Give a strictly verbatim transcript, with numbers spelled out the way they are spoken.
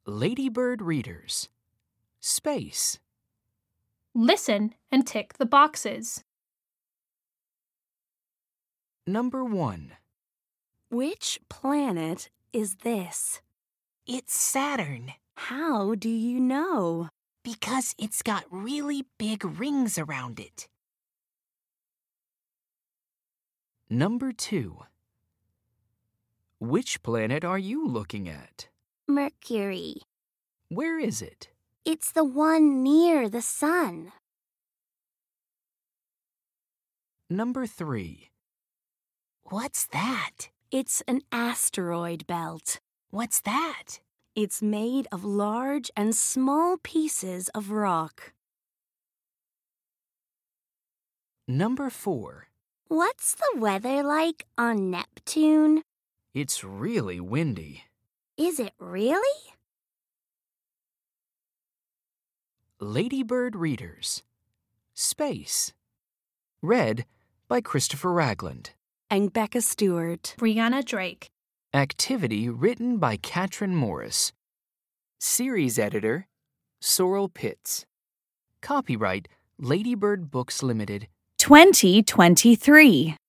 Ladybird readers. Space. Listen and tick the boxes. Number one. Which planet is this? It's Saturn, How do you know? because it's got really big rings around it. Number two. Which planet are you looking at? Mercury. Where is it? It's the one near the sun. Number three. What's that? It's an asteroid belt. What's that? It's made of large and small pieces of rock. Number four. What's the weather like on Neptune? It's really windy. Is it really? Ladybird readers. Space. Read by Christopher Ragland. And Becca Stewart. Brianna Drake. Activity written by Katrin Morris. Series editor, Sorrel Pitts. Copyright, Ladybird Books Limited. twenty twenty-three.